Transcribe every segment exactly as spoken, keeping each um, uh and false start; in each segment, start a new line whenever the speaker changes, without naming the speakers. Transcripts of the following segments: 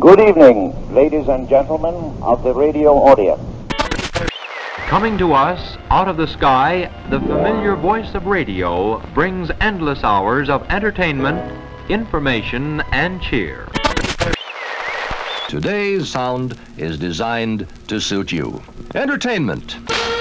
Good evening, ladies and gentlemen of the radio audience.
Coming to us out of the sky, the familiar voice of radio brings endless hours of entertainment, information, and cheer.
Today's sound is designed to suit you. Entertainment.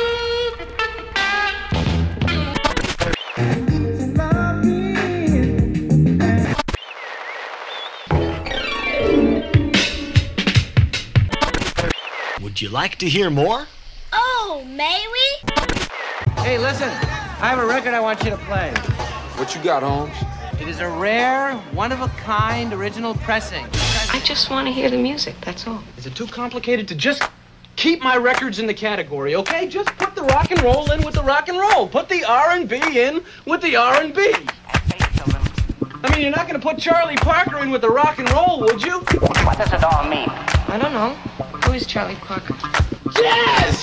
Would you like to hear more?
Oh, may we?
Hey, listen, I have a record I want you to play.
What you got, Holmes?
It is a rare, one-of-a-kind original pressing.
I just want to hear the music, that's all.
Is it too complicated to just keep my records in the category, okay? Just put the rock and roll in with the rock and roll. Put the R and B in with the R and B. I mean, you're not going to put Charlie Parker in with the rock and roll, would you?
What does it all mean? I don't know. Who is Charlie Parker?
Jazz!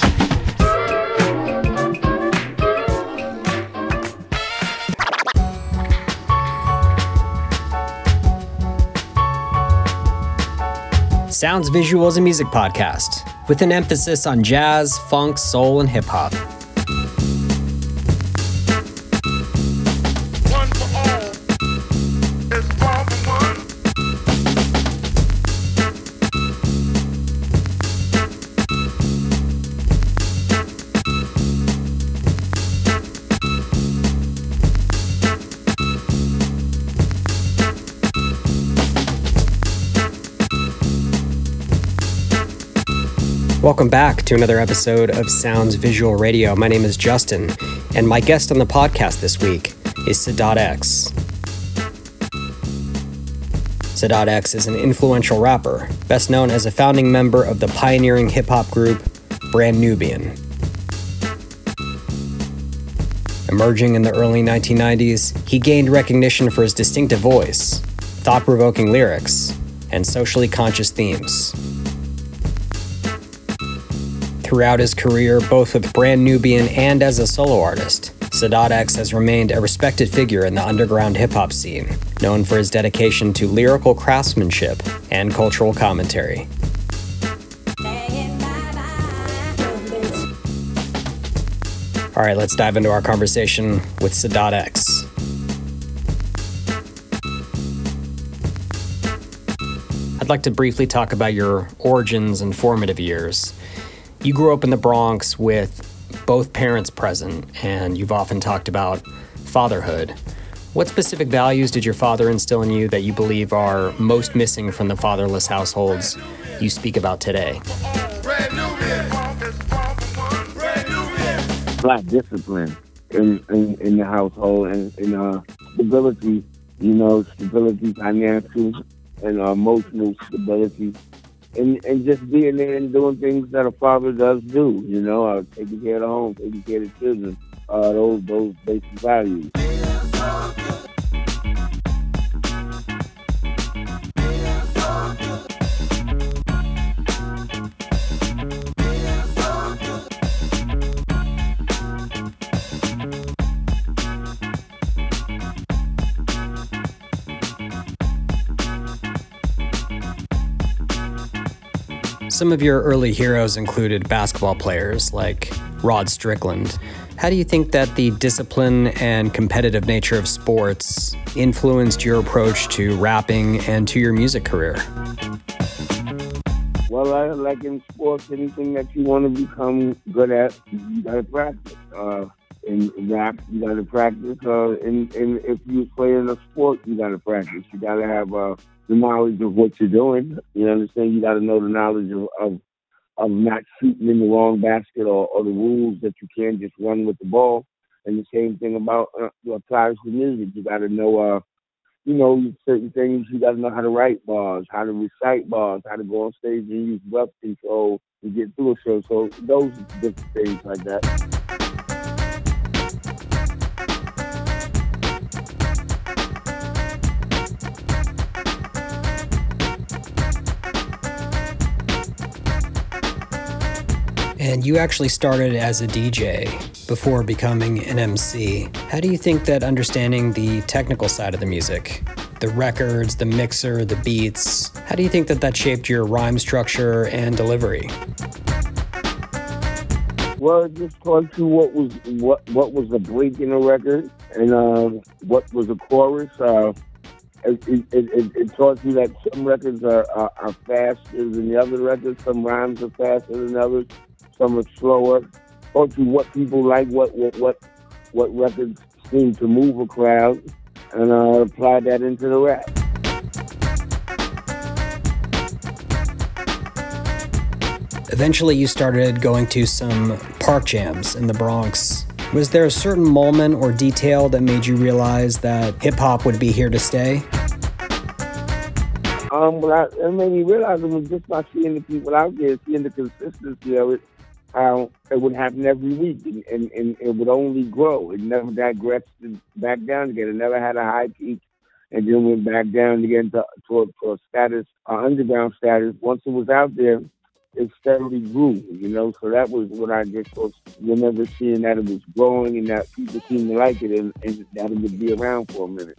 Sounds Visual is a music podcast with an emphasis on jazz, funk, soul, and hip-hop. Welcome back to another episode of Sounds Visual Radio. My name is Justin, and my guest on the podcast this week is Sadat X. Sadat X is an influential rapper, best known as a founding member of the pioneering hip-hop group Brand Nubian. Emerging in the early nineteen nineties, he gained recognition for his distinctive voice, thought-provoking lyrics, and socially conscious themes. Throughout his career, both with Brand Nubian and as a solo artist, Sadat X has remained a respected figure in the underground hip-hop scene, known for his dedication to lyrical craftsmanship and cultural commentary. All right, let's dive into our conversation with Sadat X. I'd like to briefly talk about your origins and formative years. You grew up in the Bronx with both parents present, and you've often talked about fatherhood. What specific values did your father instill in you that you believe are most missing from the fatherless households you speak about today?
Black discipline in, in, in the household and, and uh, stability, you know, stability, financial and uh, emotional stability. And, and just being there and doing things that a father does do, you know, uh, taking care of the home, taking care of the children, uh, those those basic values.
Some of your early heroes included basketball players like Rod Strickland. How do you think that the discipline and competitive nature of sports influenced your approach to rapping and to your music career?
Well, I, like in sports, anything that you want to become good at, you got to practice. Uh, in rap, you got to practice. Uh, and, and if you play in a sport, you got to practice. You got to have uh, the knowledge of what you're doing. You understand? You got to know the knowledge of, of of not shooting in the wrong basket or, or the rules that you can't just run with the ball. And the same thing about uh, applies to music. You got to know, uh, you know, certain things. You got to know how to write bars, how to recite bars, how to go on stage and use breath control to get through a show. So those different things like that.
And you actually started as a D J before becoming an M C. How do you think that understanding the technical side of the music, the records, the mixer, the beats, How do you think that that shaped your rhyme structure and delivery?
Well, it just taught you what was what what was a break in a record and uh, what was a chorus. Uh, it, it, it, it taught you that some records are, are, are faster than the other records. Some rhymes are faster than others. Some are slower. Taught you what people like, what what what, what records seem to move a crowd, and uh, applied that into the rap.
Eventually, you started going to some park jams in the Bronx. Was there a certain moment or detail that made you realize that hip-hop would be here to stay?
Um, well, I, it made me realize it was just by seeing the people out there, seeing the consistency of it, how it would happen every week, and, and, and it would only grow. It never digressed back down again. It never had a high peak and then went back down again to, to, a, to a status, uh, underground status. Once it was out there, it steadily grew, you know, so that was what I just was remember seeing, that it was growing and that people seemed to like it, and, and that it would be around for a minute.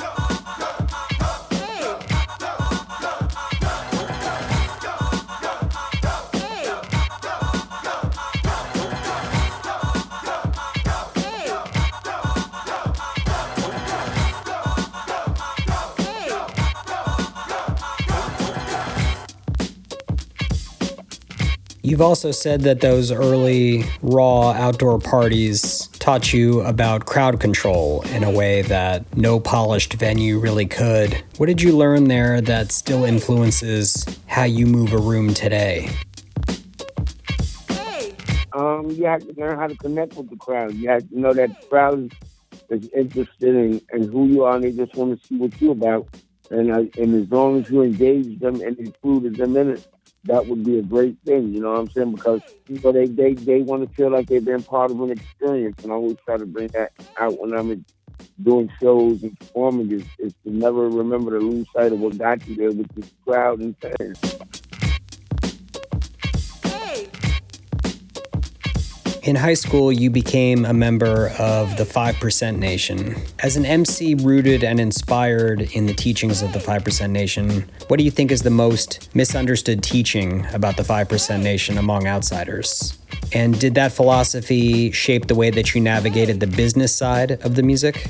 You've also said that those early, raw outdoor parties taught you about crowd control in a way that no polished venue really could. What did you learn there that still influences how you move a room today?
Um, you have to learn how to connect with the crowd. You have to know that the crowd is interested in, in who you are, and they just want to see what you're about. And, uh, and as long as you engage them and included them in it, that would be a great thing, you know what I'm saying? Because you know, they, they, they want to feel like they've been part of an experience, and I always try to bring that out when I'm doing shows and performing, is, is to never remember to lose sight of what got you there, with the crowd and fans.
In high school, you became a member of the five percent Nation. As an M C rooted and inspired in the teachings of the five percent Nation, what do you think is the most misunderstood teaching about the five percent Nation among outsiders? And did that philosophy shape the way that you navigated the business side of the music?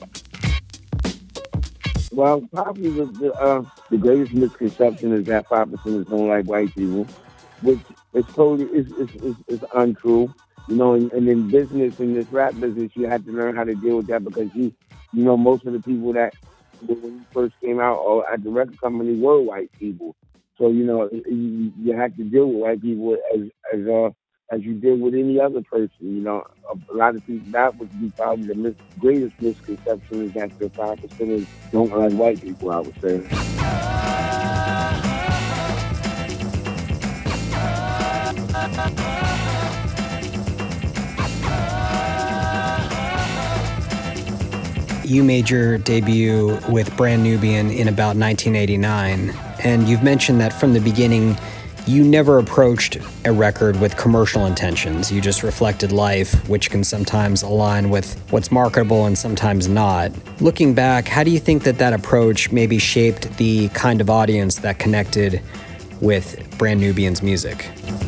Well, probably the, the, uh, the greatest misconception is that five percenters don't like white people, which is totally is, is, is, is untrue. You know, and, and in business, in this rap business, you have to learn how to deal with that, because you, you know, most of the people that, when you first came out or at the record company, were white people. So, you know, you, you have to deal with white people as as uh, as you deal with any other person. You know, a lot of people, that would be probably the mis- greatest misconception, is that the five percenters don't like white people, I would say.
You made your debut with Brand Nubian in about nineteen eighty-nine, and you've mentioned that from the beginning, you never approached a record with commercial intentions. You just reflected life, which can sometimes align with what's marketable and sometimes not. Looking back, how do you think that that approach maybe shaped the kind of audience that connected with Brand Nubian's music?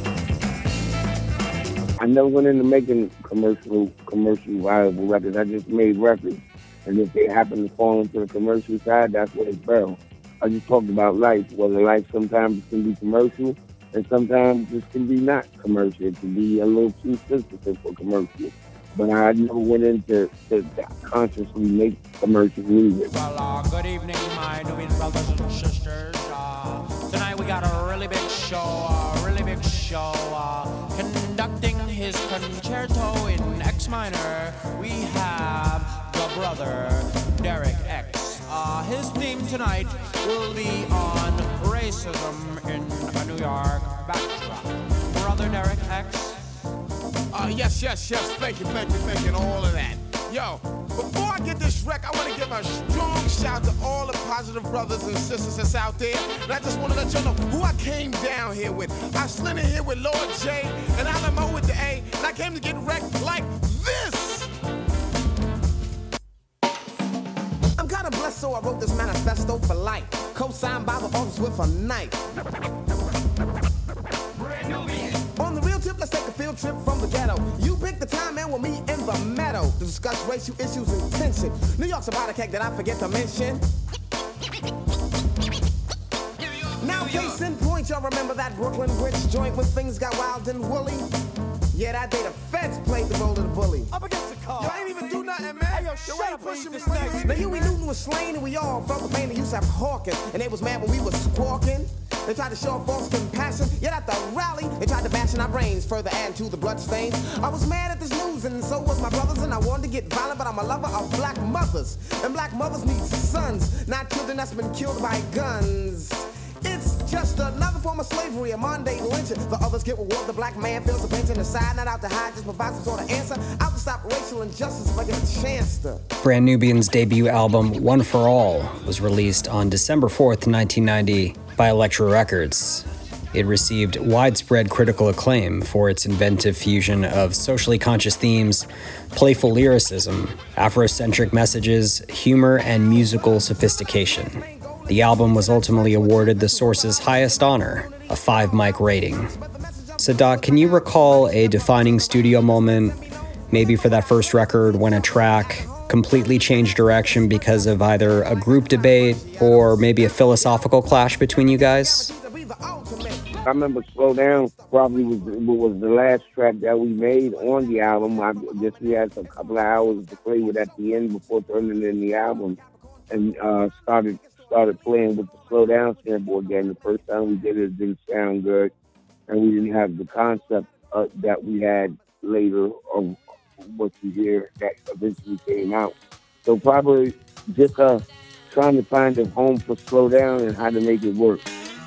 I never went into making commercial, commercial viable records. I just made records. And if they happen to fall into the commercial side, that's where it fell. I just talked about life, whether life sometimes can be commercial and sometimes it can be not commercial. It can be a little too sensitive for commercial. But I never went into to, to consciously make commercial music.
Well, uh, good evening, my Nubian brothers and sisters. Uh, tonight we got a really big show, a really big show. Uh, conducting his concerto in X minor, we have the brother, Derek X. Uh, his theme tonight will be on racism in a New York backdrop. Brother Derek X.
Uh, yes, yes, yes, thank you, thank you, thank you, and all of that. Yo, before I get this wreck, I want to give a strong shout to all the positive brothers and sisters that's out there. And I just want to let you know who I came down here with. I slid in here with Lord J and Alamo with the A, and I came to get wrecked like this. I'm kind of blessed, so I wrote this manifesto for life.
co-signed by the office with a knife. On the real tip, let's take a field trip from the ghetto. You pick the time, man, with me in the meadow to discuss racial issues and tension. New York's a powder keg that I forget to mention. Now, case in point, y'all remember that Brooklyn Bridge joint when things got wild and woolly? Yeah, that day the feds played the role of the bully.
Up against the car. Yo, I ain't even do nothing, man. Hey, yo, shut up, pushing me next.
Now, Huey Newton was slain, and we all felt the pain of Yusuf Hawking. And they was mad when we was squawking. They tried to show false compassion, yet at the rally, they tried to bash in our brains, further add to the bloodstains. I was mad at this news, and so was my brothers, and I wanted to get violent, but I'm a lover of black mothers. And black mothers need sons, not children that's been killed by guns. It's just another form of slavery, a Monday lynching. The others get reward, the black man feels the pinch and decide not out to hide, just provide some sort of answer. Out to stop racial injustice if I get a chance to.
Brand Nubian's debut album, One for All, was released on December fourth, nineteen ninety by Elektra Records. It received widespread critical acclaim for its inventive fusion of socially conscious themes, playful lyricism, Afrocentric messages, humor, and musical sophistication. The album was ultimately awarded the Source's highest honor, a five mic rating. Sadat, can you recall a defining studio moment, maybe for that first record, when a track completely changed direction because of either a group debate or maybe a philosophical clash between you guys?
I remember Slow Down probably was was the last track that we made on the album. I guess we had a couple of hours to play with at the end before turning in the album, and uh, started started playing with the Slow Down sample again. The first time we did it, it didn't sound good, and we didn't have the concept uh, that we had later of what you hear that eventually came out. So probably just uh, trying to find a home for Slow Down and how to make it work.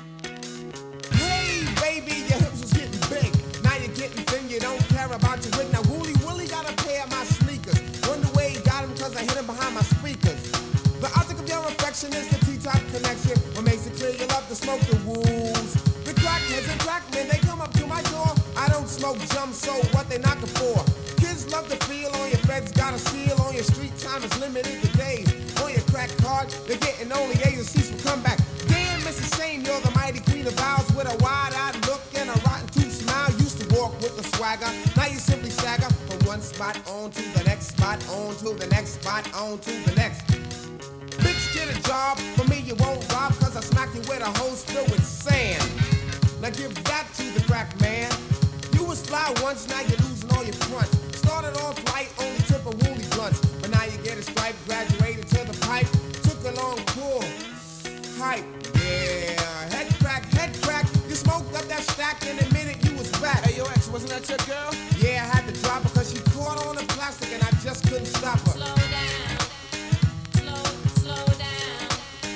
Hey, baby, your hips was getting big. Now you're getting thin, you don't care about your wig. Now, Wooly Willie got a pair of my sneakers. Wonder where he got them, cause I hit him behind my speakers. The object of your affection is the T-top connection. What makes it clear you love to smoke the wolves. The crackheads and crackmen, they come up to my door. I don't smoke jump, so what they knocking for? Kids love to feel on your feds, got a seal on your street time is limited to days. On your crack card, they're getting only A's and C's for comeback. Damn, Missus Shane, you're the mighty queen of vows with a wide-eyed look and a rotten tooth smile. Used to walk with a swagger, now you simply stagger from one spot on to the next spot, on to the next spot, on to the next. Bitch, get a job, for me you won't rob, cause I smack you with a hose filled with sand. Now give that to the crack man. You was fly once, now you're losing all your fronts. Started off light, only tip of woolly blunts, but now you get a stripe, graduated to the pipe. Took a long pull, hype, yeah. Head crack, head crack, you smoked up that stack in a minute you was back. Hey, yo, ex, wasn't that your girl? Yeah, I had to drop her cause she caught on the plastic and I just couldn't stop her.
Slow down, slow, slow down,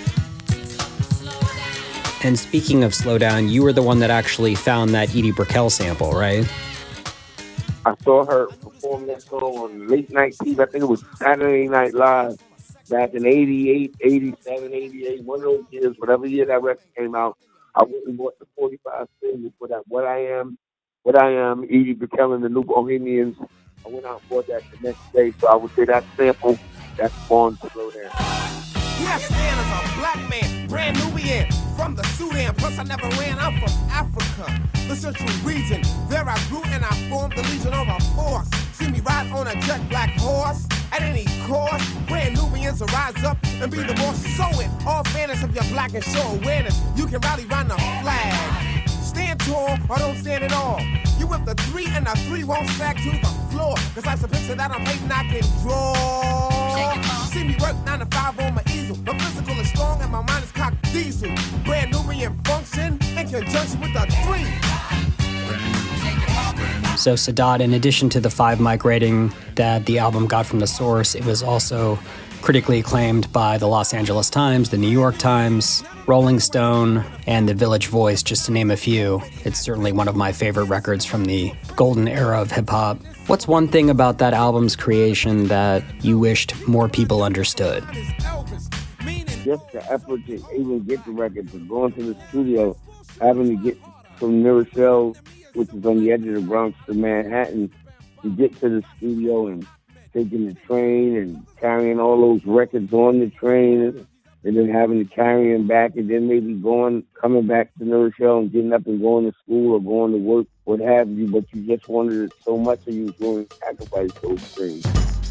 slow, slow down.
And speaking of Slow Down, you were the one that actually found that Edie Brickell sample, right?
I saw her perform that song on late night T V. I think it was Saturday Night Live back in eighty-eight, eighty-seven, eighty-eight, one of those years, whatever year that record came out. I went and bought the forty-five single for that What I Am, What I Am, Edie Brickell and the New Bohemians. I went out and bought that the next day, so I would say that sample, that's Born to Slow Down.
Yes, man, as a black man, brand Nubian, from the Sudan, plus I never ran, I'm from Africa, the central region. There I grew and I formed the Legion of a Force. See me ride on a jet black horse, at any cost, brand Nubians will rise up and be the boss. So in all fairness of your black and show awareness, you can rally round the flag. Stand tall or don't stand at all. You with the three and the three won't stack to the floor, cause that's a picture that I'm hating I can draw. See me work nine to five on my easel. My physical is strong and my mind is cocked diesel. Brand Nubian function in conjunction with the three.
So Sadat, in addition to the five mic rating that the album got from The Source, it was also critically acclaimed by the Los Angeles Times, the New York Times, Rolling Stone, and the Village Voice, just to name a few. It's certainly one of my favorite records from the golden era of hip-hop. What's one thing about that album's creation that you wished more people understood?
Just the effort to even get the record, to go into the studio, having to get from New Rochelle, which is on the edge of the Bronx, to Manhattan, to get to the studio and taking the train and carrying all those records on the train. and then having to carry him back, and then maybe going, coming back to New Rochelle and getting up and going to school or going to work, what have you, but you just wanted it so much that you was willing to sacrifice those things.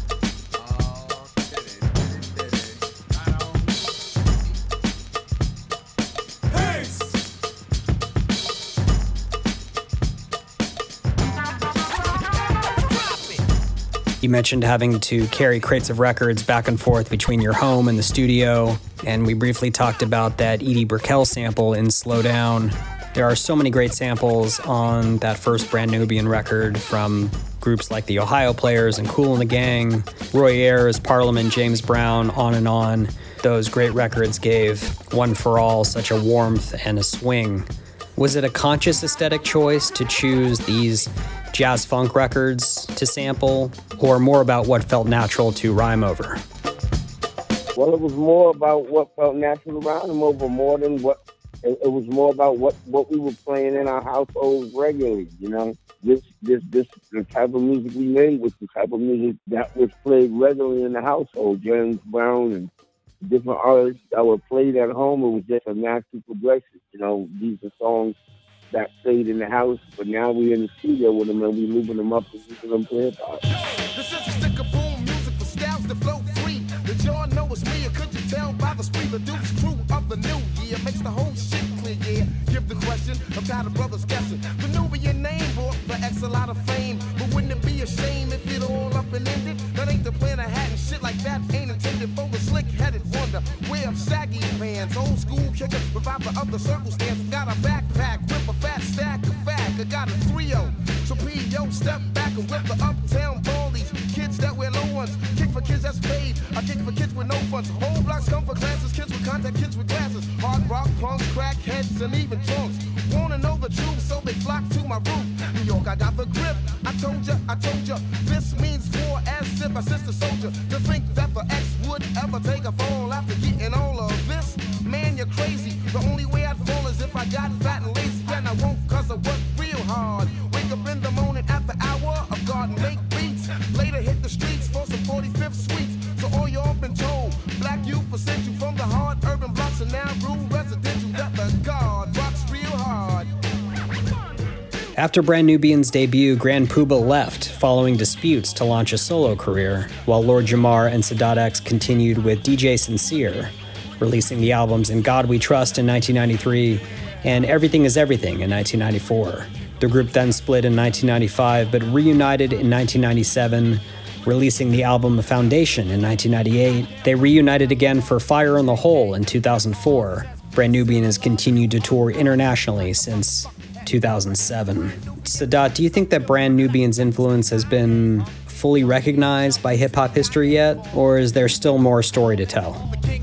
You mentioned having to carry crates of records back and forth between your home and the studio, and we briefly talked about that Edie Brickell sample in Slow Down. There are so many great samples on that first Brand Nubian record from groups like the Ohio Players and Kool and the Gang, Roy Ayers, Parliament, James Brown, on and on. Those great records gave One for All such a warmth and a swing. Was it a conscious aesthetic choice to choose these jazz funk records to sample, or more about what felt natural to rhyme over?
Well, it was more about what felt natural to rhyme over, more than what, it, it was more about what, what we were playing in our households regularly, you know? This, this, this, the type of music we made was the type of music that was played regularly in the household. James Brown and different artists that were played at home, it was just a natural progression, you know? These are songs that played in the house, but now we're in the studio with them and we're moving them up and using them for hip-hop.
This is a stick of boom music for styles that flow free. Did y'all know it's me, or could you tell by the speed? The Duke's crew of the new year makes the whole shit clear, yeah. Give the question, I'm tired of brothers guessing. The Nubian name brought the X a lot of fame, but wouldn't it be a shame if it all up and ended? That ain't the plan of hat and shit like that ain't intended for the slick-headed wonder. Wear of saggy pants, old school kicker without the other circumstance. Got a backpack with a fat stack of fag. I got a three oh, so P O step back and whip the uptown ballies. Kids that wear low ones, kick for kids that's paid. I kick for kids with no funds. Whole blocks come for classes, kids with contact, kids with glasses. Hard rock, punks, crack heads, and even drunks. Wanna know the truth, so they flock to my roof. New York, I got the grip. I told ya, I told ya. This means war as if I sister soldier. To think that the X would ever take a fall after getting all of this, man, you're crazy. The only way I'd fall is if I got fat and lazy, and I won't, cause I work real hard. Wake up in the morning at the hour of God and make beats. Later hit the streets for some forty-fifth suites. So all y'all been told, black youth were sent you from the hard urban blocks and now rule residential. That the God rocks real hard.
After Brand Nubian's debut, Grand Puba left, following disputes, to launch a solo career, while Lord Jamar and Sadat X continued with D J Sincere, releasing the albums In God We Trust in nineteen ninety-three and Everything Is Everything in nineteen ninety-four. The group then split in nineteen ninety-five, but reunited in nineteen ninety-seven, releasing the album Foundation in nineteen ninety-eight. They reunited again for Fire in the Hole in two thousand four. Brand Nubian has continued to tour internationally since two thousand seven. Sadat, do you think that Brand Nubian's influence has been fully recognized by hip-hop history yet, or is there still more story to tell?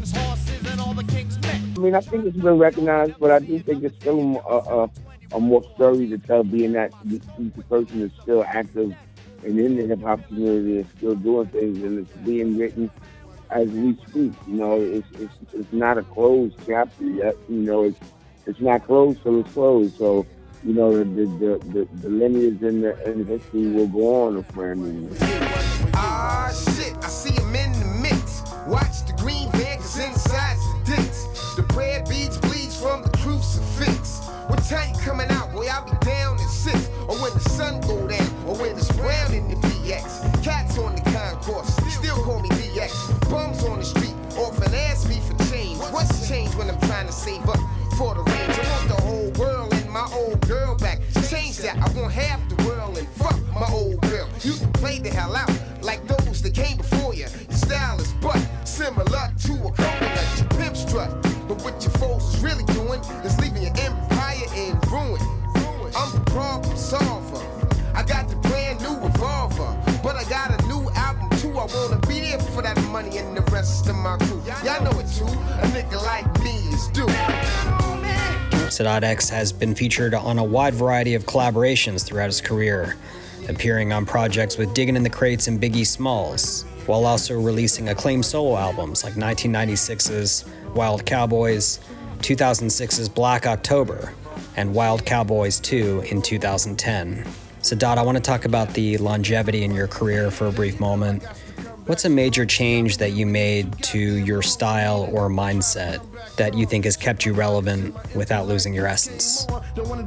I mean, I think it's been recognized, but I do think it's still a, a, a more story to tell, being that each person is still active and in the hip-hop community is still doing things, and it's being written as we speak. You know, it's it's, it's not a closed chapter yet. You know, it's it's not closed till it's closed. So, you know, the the the, the lineage in the in history will go on for Brand Nubian.
Ah, shit, I see him in the mix. Watch the green van, cause inside's the dicks. The prayer beads bleeds from the crucifix. What time you coming out, boy? I'll be down at six. Or when the sun go down, or when it's brown in the B X. Cats on the concourse, still call me D X. Bums on the street, often ask me for change. What's change when I'm trying to save up for the range? I want the whole world and my old girl back. Change that, I want half the world and fuck my old girl. You can play the hell out like those that came before you. Your style is but similar to a coconut, your pimp strut. But what your foes is really doing is leaving your empire in ruin. I'm the problem solver. I got the brand new revolver, but I got a new album too. I wanna be there for that money and the rest of my crew. Y'all know it too. A nigga like me is due.
Sadat X has been featured on a wide variety of collaborations throughout his career, appearing on projects with Diggin' in the Crates and Biggie Smalls, while also releasing acclaimed solo albums like nineteen ninety-six's Wild Cowboys, two thousand six's Black October, and Wild Cowboys two in two thousand ten. Sadat, I want to talk about the longevity in your career for a brief moment. What's a major change that you made to your style or mindset that you think has kept you relevant without losing your essence?
I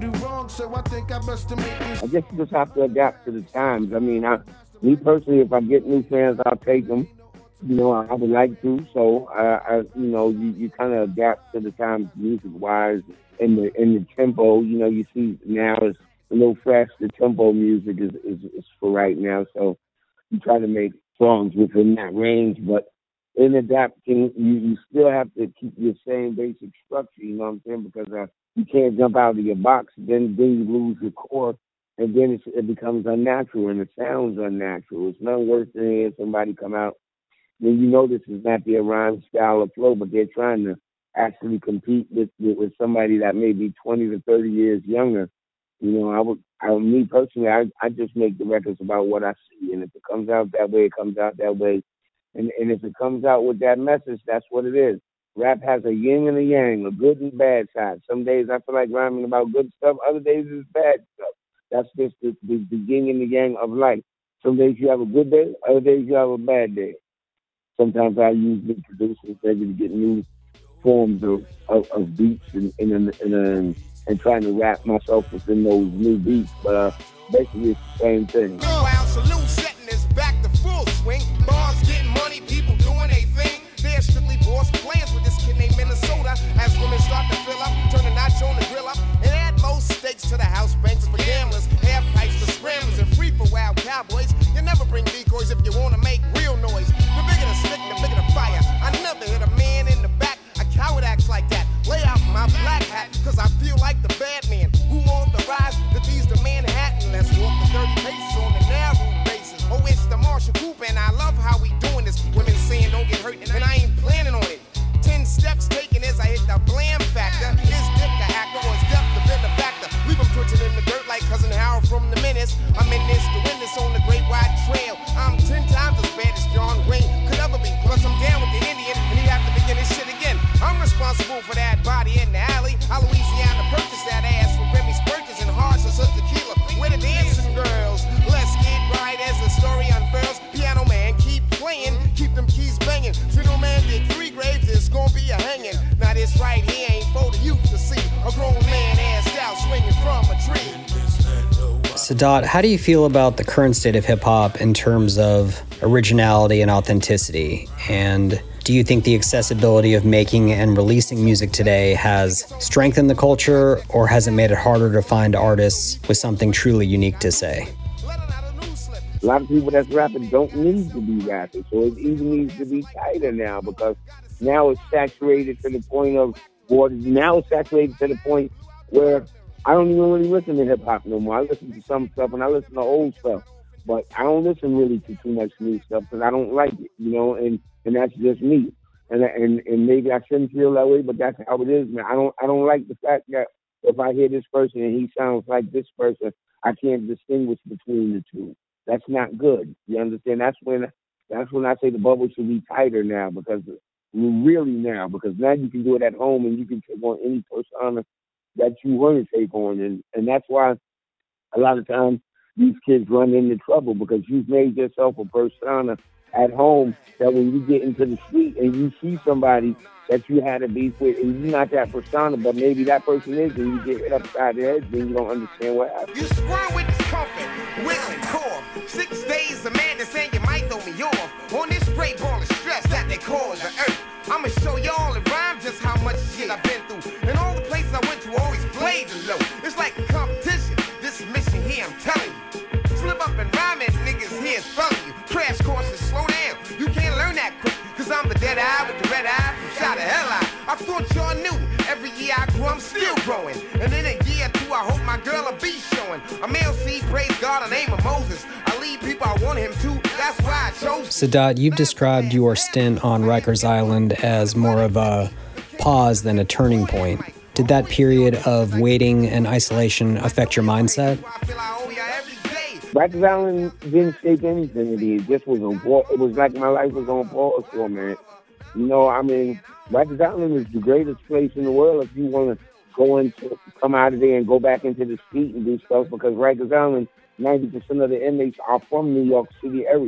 guess you just have to adapt to the times. I mean, I, me personally, if I get new fans, I'll take them. You know, I would like to. So, I, I you know, you, you kind of adapt to the times music-wise and the in the tempo. You know, you see now it's a little faster tempo music is, is, is for right now. So you try to make songs within that range, but in adapting, you, you still have to keep your same basic structure, you know what I'm saying? Because uh, you can't jump out of your box, then then you lose your core, and then it's, it becomes unnatural, and it sounds unnatural. It's nothing worse than hearing somebody come out, then you know this is not their rhyme style or flow, but they're trying to actually compete with, with, with somebody that may be twenty to thirty years younger. You know, I would, I, me personally, I, I just make the records about what I see, and if it comes out that way, it comes out that way. And, and if it comes out with that message, that's what it is. Rap has a yin and a yang, a good and bad side. Some days I feel like rhyming about good stuff. Other days it's bad stuff. That's just the, the, the yin and the yang of life. Some days you have a good day. Other days you have a bad day. Sometimes I use new producers maybe to get new forms of, of, of beats and and, and, and and trying to wrap myself within those new beats. But uh, basically it's the same thing.
Meanwhile, Saloon setting is back to full swing. Bars getting money, people doing their thing. They're strictly boss plans with this kid named Minnesota. As women start to fill up, turn the notch on the grill up, and add most stakes to the house banks for gamblers, half pipes for scramblers, and free for wild cowboys. You never bring decoys if you want to make real noise. The bigger the stick, the bigger the fire. I never hit a man in the back. A coward acts like that. Lay out my black hat, cause I feel like the bad man who authorized the bees to Manhattan. Let's walk the thirty paces on the narrow basis. Oh, it's the Marshall Cooper, and I love how we doing this. Women saying don't get hurt, and I ain't planning on it. Ten steps taken as I hit the blam factor. Is Dick the actor, or is Death the benefactor? Leave him twitching in the dirt like Cousin Harold from the Menace. I'm in this to win this on the Great White Trail. I'm ten times as bad as John Wayne could ever be. Plus I'm down with the Indian, and he have to begin his shit again. I'm responsible for that body in the alley. I Louisiana purchased that ass for Remy's purchase and hearts of such tequila. Where the dancing girls? Let's get right as the story unfurls. Piano man, keep playing, keep them keys banging. Funeral man did three graves, it's gonna be a hanging. Now this right here ain't for the youth to see. A grown man assed out swinging from a tree.
Sadat, how do you feel about the current state of hip-hop in terms of originality and authenticity? And do you think the accessibility of making and releasing music today has strengthened the culture, or has it made it harder to find artists with something truly unique to say?
A lot of people that's rapping don't need to be rapping, so it even needs to be tighter now, because now it's saturated to the point of, or now it's saturated to the point where I don't even really listen to hip-hop no more. I listen to some stuff, and I listen to old stuff. But I don't listen really to too much new stuff because I don't like it, you know, and, and that's just me. And, and and maybe I shouldn't feel that way, but that's how it is, man. I don't I don't like the fact that if I hear this person and he sounds like this person, I can't distinguish between the two. That's not good. You understand? That's when that's when I say the bubble should be tighter now, because really now, because now you can do it at home and you can take on any persona that you want to take on. And, and that's why a lot of times these kids run into trouble, because you've made yourself a persona at home that when you get into the street and you see somebody that you had a beef with and you're not that persona, but maybe that person is, and you get hit upside the head, then you don't understand what happened.
You squirm with discomfort, wiggling cough. Six days of madness and you might throw me off. On this spray ball of stress that they call the earth. I'ma show y'all in rhyme just how much shit I've been through. And all the places I went to always played the low. It's like a competition, this mission here, I'm telling you. Slip up and rhyme and niggas here is from you. Crash courses, slow down, you can't learn that quick. Cause I'm the dead eye with the red eye from shot the hell out. I thought y'all knew, every year I grew, I'm still growing. And in a year or two, I hope my girl will be showing. I'm L C, praise God, the name of Moses. I lead people I want him to, that's why I chose.
Sadat, you've described your stint on Rikers Island as more of a pause than a turning point. Did that period of waiting and isolation affect your mindset?
Rikers Island didn't shake anything to me. It just was a, it was like my life was on pause for a minute. You know, I mean, Rikers Island is the greatest place in the world if you want to go into, come out of there and go back into the street and do stuff, because Rikers Island, ninety percent of the inmates are from New York City area.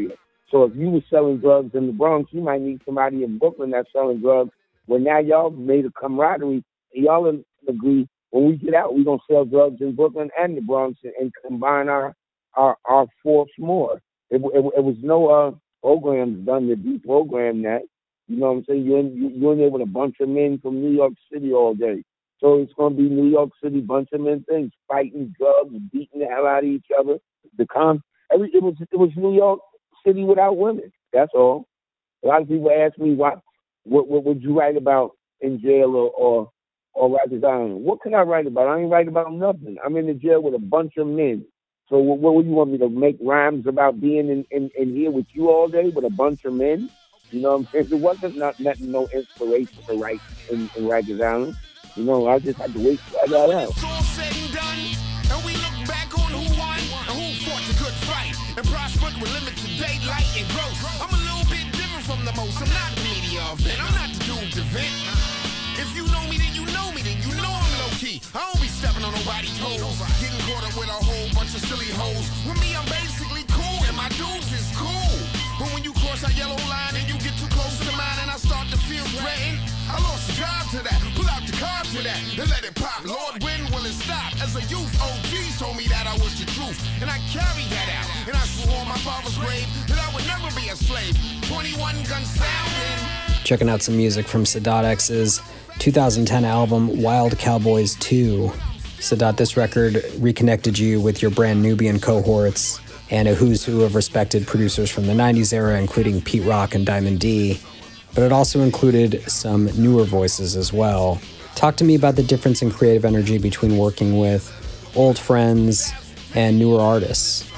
So if you were selling drugs in the Bronx, you might need somebody in Brooklyn that's selling drugs. Well, now y'all made a camaraderie. Y'all agree when we get out, we're going to sell drugs in Brooklyn and the Bronx and, and combine our, our, our force more. It, it, it was no uh, programs done to deprogram that. You know what I'm saying? You're in, you're in there with a bunch of men from New York City all day. So it's going to be New York City, bunch of men things, fighting drugs, beating the hell out of each other. The con, every, it was it was New York City without women. That's all. A lot of people ask me, why, what what would you write about in jail or or, or Rikers Island? What can I write about? I ain't write about nothing. I'm in the jail with a bunch of men. So what, what would you want me to make rhymes about being in, in, in here with you all day with a bunch of men? You know what I'm saying? There wasn't not, not no inspiration to write in, in Rikers Island. You know, I just had to wait till I got out.
It's all said and done, and we look back on who won and who fought the good fight and prospered with limited daylight and growth. I'm a little bit different from the most. I'm not the media event. I'm not the dude to vent. If you know me, then you know me. Then you know I'm low key. I don't be stepping on nobody's toes, getting caught up with a whole bunch of silly hoes. With me, I'm basically cool, and my dudes is cool. But when you cross that yellow line and you get too close to mine and I start to feel threatened, I lost a job to that, pull out the car to that, and let it pop. Lord, when will it stop? As a youth, O Gs told me that I was the truth, and I carried that out. And I swore on my father's grave that I would never be a slave. twenty-one gun sounding.
Checking out some music from Sadat X's two thousand ten album, Wild Cowboys two. Sadat, this record reconnected you with your brand Nubian cohorts and a who's who of respected producers from the nineties era, including Pete Rock and Diamond D. But it also included some newer voices as well. Talk to me about the difference in creative energy between working with old friends and newer artists.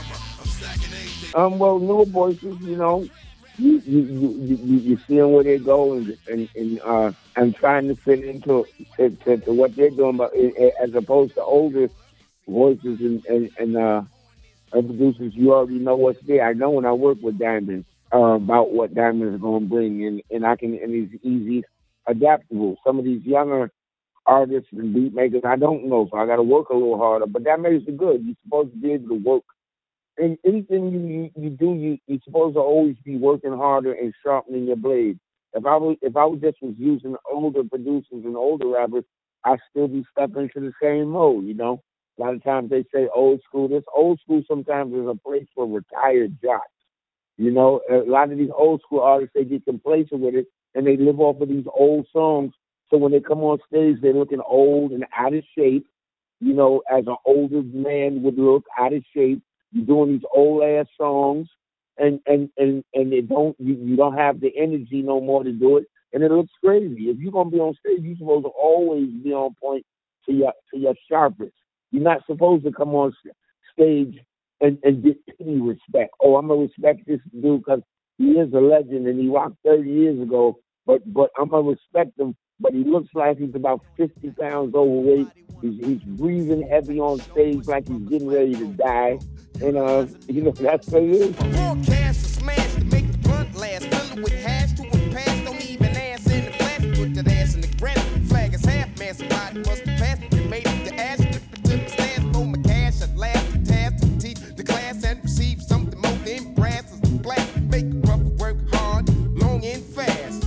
Um, well, newer voices, you know, you you you you you're seeing where they go and and and uh and trying to fit into to, to, to what they're doing, but as opposed to older voices and and, and uh producers, you already know what's there. I know when I work with Diamond uh, about what Diamond is going to bring, and and I can and he's easy adaptable. Some of these younger artists and beat makers, I don't know, so I got to work a little harder. But that makes it good. You're supposed to be able to work. And anything you, you, you do, you, you're supposed to always be working harder and sharpening your blade. If I was, if I was just was using older producers and older rappers, I'd still be stuck into the same mode, you know? A lot of times they say old school. This old school sometimes is a place for retired jocks. You know, a lot of these old school artists, they get complacent with it, and they live off of these old songs. So when they come on stage, they're looking old and out of shape, you know, as an older man would look, out of shape. You're doing these old ass songs, and and and and they don't you, you don't have the energy no more to do it, and it looks crazy. If you're gonna be on stage, you're supposed to always be on point to your to your sharpest. You're not supposed to come on stage and, and get pity respect. Oh, I'm gonna respect this dude because he is a legend and he rocked thirty years ago. But but I'm gonna respect him. But he looks like he's about fifty pounds overweight. He's, he's breathing heavy on stage like he's getting ready to die. And, uh, you know, that's what it is.
Forecast to smash to make the blunt last. Fill it with hash to a pass. Don't even ass in the flash. Put that ass in the granite. Flag is half massive. Body must have passed. You made it to ash. Dip it to the stand for my cash. At last, the task to teach the class and receive something more than brass. Is the black. Make it rough, work hard, long and fast.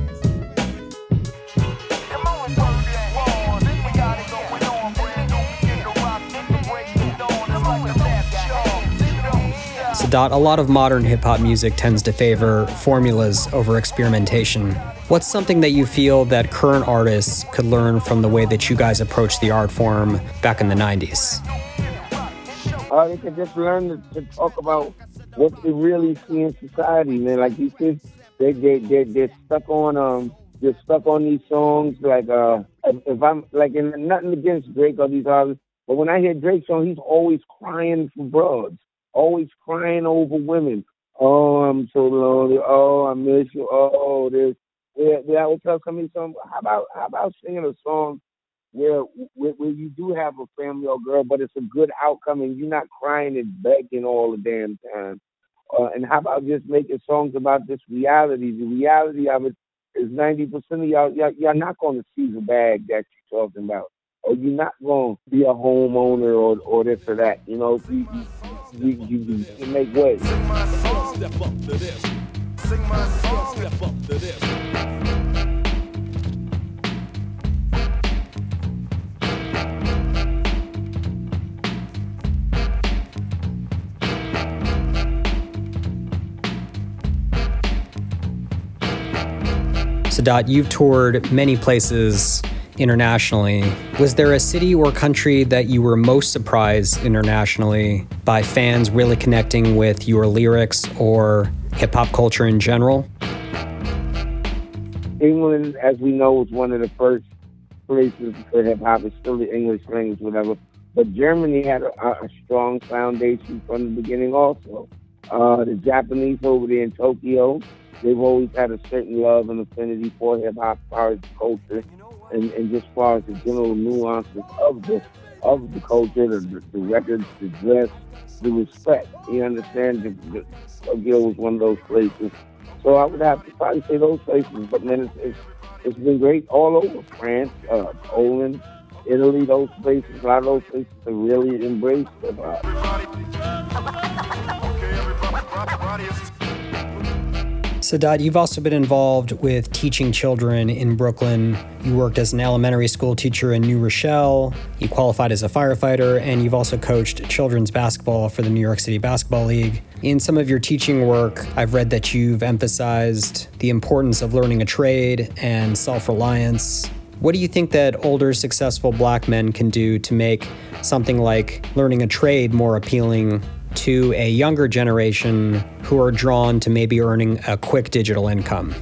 Sadat, a lot of modern hip-hop music tends to favor formulas over experimentation. What's something that you feel that current artists could learn from the way that you guys approached the art form back in the nineties?
Uh, they can just learn to, to talk about what they really see in society, man. Like you said, they they they they're stuck on um they're stuck on these songs. Like uh, if I'm like, and nothing against Drake or these artists, but when I hear Drake song, he's always crying for broads. Always crying over women. Oh, I'm so lonely. Oh, I miss you. Oh, this. Yeah, yeah, I would tell somebody something. How about how about singing a song where, where where you do have a family or girl, but it's a good outcome and you're not crying and begging all the damn time. Uh, and how about just making songs about this reality? The reality of it is ninety percent of y'all, y'all, y'all not going to see the bag that you're talking about, or you're not going to be a homeowner or or this or that. You know. You, you, you, you, you can make way.
Sing my song. Step up to this. Sing my song. Step up to this.
Sadat, you've toured many places internationally. Was there a city or country that you were most surprised internationally by fans really connecting with your lyrics or hip-hop culture in general?
England, as we know, was one of the first places for hip-hop. It's still the English language, whatever. But Germany had a, a strong foundation from the beginning also. Uh, the Japanese over there in Tokyo, they've always had a certain love and affinity for hip-hop as far as culture. And, and just as far as the general nuances of the of the culture, the, the records, the dress, the respect. You understand? The, the, Tokyo was one of those places. So I would have to probably say those places. But then it's it's, it's been great all over France, uh, Poland, Italy. Those places, a lot of those places have really embraced hip hop.
Sadat, you've also been involved with teaching children in Brooklyn. You worked as an elementary school teacher in New Rochelle. You qualified as a firefighter, and you've also coached children's basketball for the New York City Basketball League. In some of your teaching work, I've read that you've emphasized the importance of learning a trade and self-reliance. What do you think that older, successful Black men can do to make something like learning a trade more appealing to a younger generation who are drawn to maybe earning a quick digital income?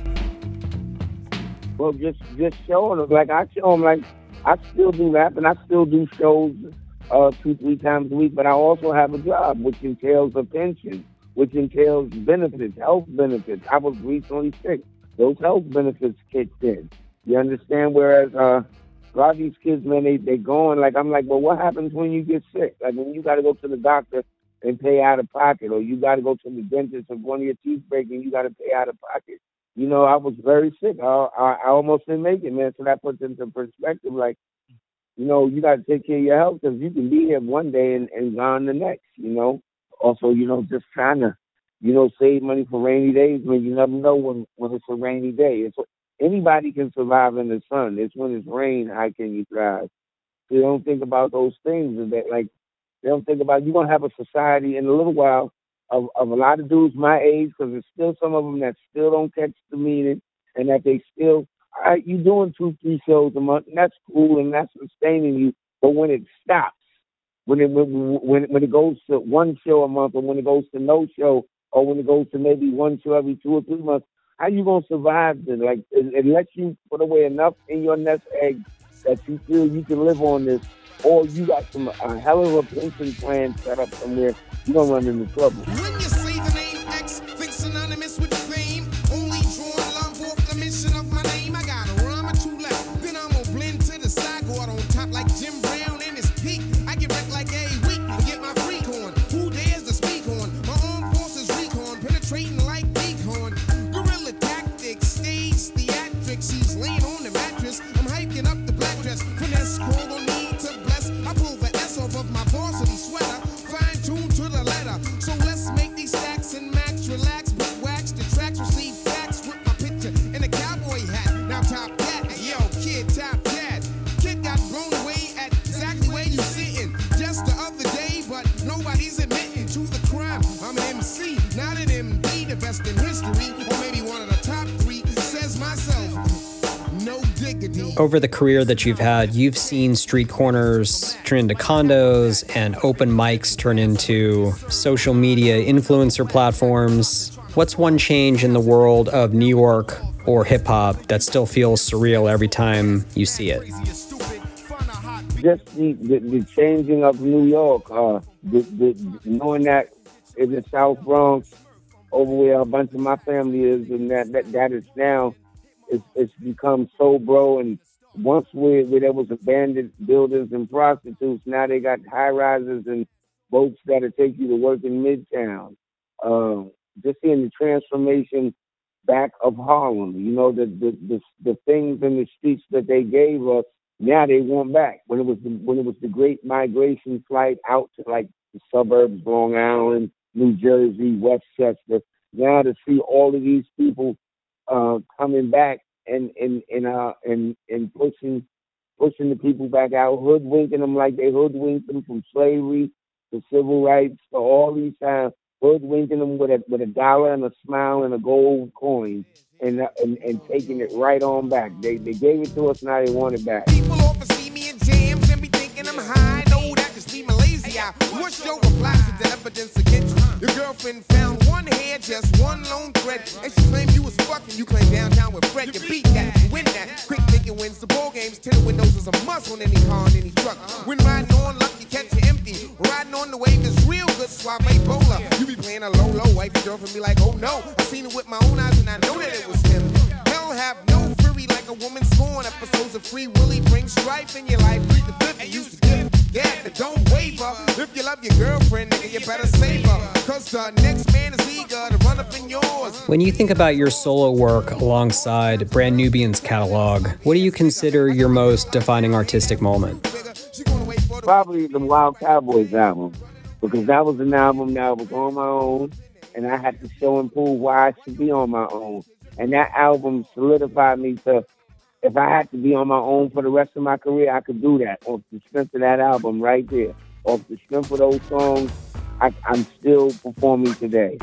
Well, just just showing them. Like, I show them, like, I still do rap and I still do shows uh, two, three times a week, but I also have a job, which entails a pension, which entails benefits, health benefits. I was recently sick. Those health benefits kicked in. You understand? Whereas uh, a lot of these kids, man, they, they going, like, I'm like, well, what happens when you get sick? Like, when you got to go to the doctor and pay out of pocket, or you got to go to the dentist if one of your teeth break and you got to pay out of pocket. You know, I was very sick. I, I, I almost didn't make it, man. So that puts into perspective, like, you know, you got to take care of your health because you can be here one day and, and gone the next, you know. Also, you know, just trying to, you know, save money for rainy days when you never know when, when it's a rainy day. It's, anybody can survive in the sun. It's when it's rain, how can you thrive? So you don't think about those things. And that, like, they don't think about, you're going to have a society in a little while of, of a lot of dudes my age, because there's still some of them that still don't catch the meaning, and that they still, all right, you're doing two, three shows a month, and that's cool, and that's sustaining you. But when it stops, when it when when it goes to one show a month, or when it goes to no show, or when it goes to maybe one show every two or three months, how you going to survive then? Like, it, it lets you put away enough in your nest egg that you feel you can live on this, or you got some a hell of a pension plan set up somewhere, you're going to run into trouble.
When you say the name X, think synonymous with fame. Only drawing love off the mission of my name. I got a rhyme or two left, then I'm gonna blend to the side, go out on top like Jim Brown in his peak. I get wrecked like a week and get my freak on. Who dares to speak on? My armed forces recon, penetrating like decon. Guerrilla tactics, stage theatrics. He's laying on the mattress. I'm hiking up the black dress. Finesse called on me to bless. I pull the S off of my varsity sweater. Fine tuned to the letter. So let's make these stacks and max relax, but wax the tracks, receive facts with my picture in a cowboy hat. Now top cat, yo kid, top cat. Kid got blown away at exactly where you sitting. Just the other day, but nobody's admitting to the crime. I'm an M C, not an M D, the best in history, or maybe one of the top three. Says myself, no diggity.
Over the career that you've had, you've seen street corners turn into condos and open mics turn into social media influencer platforms. What's one change in the world of New York or hip hop that still feels surreal every time you see it?
Just the, the, the changing of New York, uh, the, the, knowing that in the South Bronx, over where a bunch of my family is, and that that, that is now, it's, it's become so bro. And once where, where there was abandoned buildings and prostitutes, now they got high rises and boats that'll take you to work in Midtown. Uh, just seeing the transformation back of Harlem, you know, the, the the the things in the streets that they gave us Now they want back. When it was the, when it was the great migration flight out to like the suburbs, Long Island, New Jersey, Westchester. Now to see all of these people uh, coming back and and and uh and and pushing pushing the people back out, hoodwinking them like they hoodwinked them from slavery to civil rights to all these times, hoodwinking them with a with a dollar and a smile and a gold coin, and uh, and and taking it right on back. They they gave it to us, now they want it back.
People often see me in jams and be thinking I'm high. No, that just be my lazy eye. What's your reply to the evidence against you? Your girlfriend found one hair, just one lone thread, and she claimed you was fucking. You claim downtown with Fred. You beat that, you win that. Quick thinking wins the ball games. Tinted windows is a must on any car and any truck. When riding on luck, you catch it empty. Riding on the wave is real good. Suave bowler. You be playing a low low. Wife your girlfriend be like, oh no. I seen it with my own eyes and I know that it was him. Hell have no fury like a woman scorn. Episodes of Free Willy bring strife in your life. Read the fifth and used to give. Yeah, but don't waver. If you love your girlfriend, nigga, you better save her. Cause the next man is eager to run up in yours.
When you think about your solo work alongside Brand Nubian's catalog, what do you consider your most defining artistic moment?
Probably the Wild Cowboys album, because that was an album that I was on my own, and I had to show and prove why I should be on my own. And that album solidified me to, if I had to be on my own for the rest of my career, I could do that off the strength of that album right there. Off the strength of those songs, I, I'm still performing today.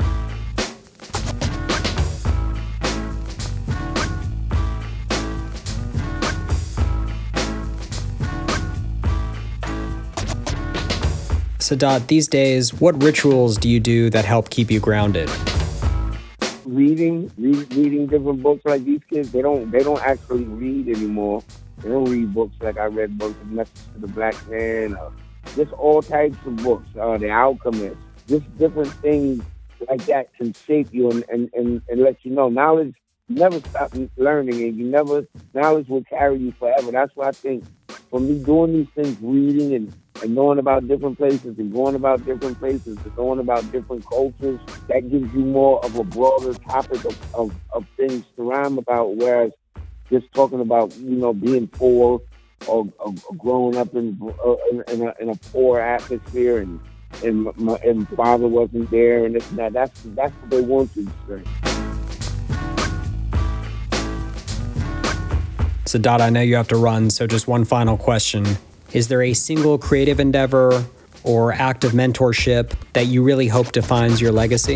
Sadat, these days, what rituals do you do that help keep you grounded?
Reading, read, reading different books. Like these kids, they don't they don't actually read anymore. They don't read books like I read books, Message to the Black Man, or just all types of books. Uh, The Alchemist, just different things like that can shape you and, and, and, and let you know. Knowledge never stop learning, and you never knowledge will carry you forever. That's why I think for me doing these things, reading and and knowing about different places and going about different places and knowing about different cultures, that gives you more of a broader topic of, of, of things to rhyme about, whereas just talking about, you know, being poor or, or growing up in, uh, in, in, a, in a poor atmosphere and and my and father wasn't there and this and that. That's, that's what they want you to say.
Sadat, I know you have to run, so just one final question. Is there a single creative endeavor or act of mentorship that you really hope defines your legacy?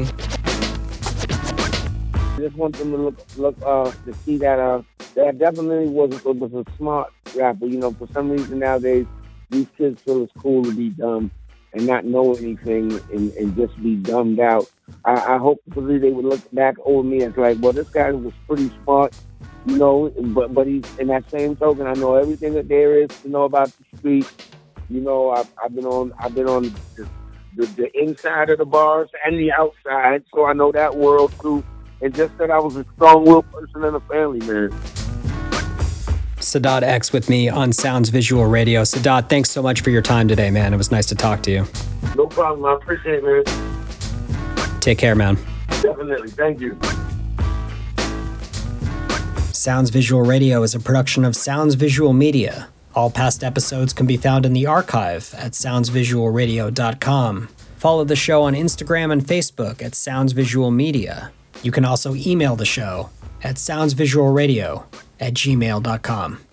I just want them to look, look, uh, to see that, uh, that definitely was, was a smart rapper. You know, for some reason nowadays, these kids feel it's cool to be dumb and not know anything and, and just be dumbed out. I, I hopefully they would look back over me and like, well, this guy was pretty smart. You know, but but he's in that same token. I know everything that there is to know about the street. You know, I've, I've been on I've been on the, the, the inside of the bars and the outside, so I know that world too. And just that I was a strong-willed person and a family man.
Sadat X with me on Sounds Visual Radio. Sadat, thanks so much for your time today, man. It was nice to talk to you.
No problem. I appreciate it, man.
Take care, man.
Definitely. Thank you.
Sounds Visual Radio is a production of Sounds Visual Media. All past episodes can be found in the archive at sounds visual radio dot com. Follow the show on Instagram and Facebook at Sounds Visual Media. You can also email the show at sounds visual radio at gmail dot com.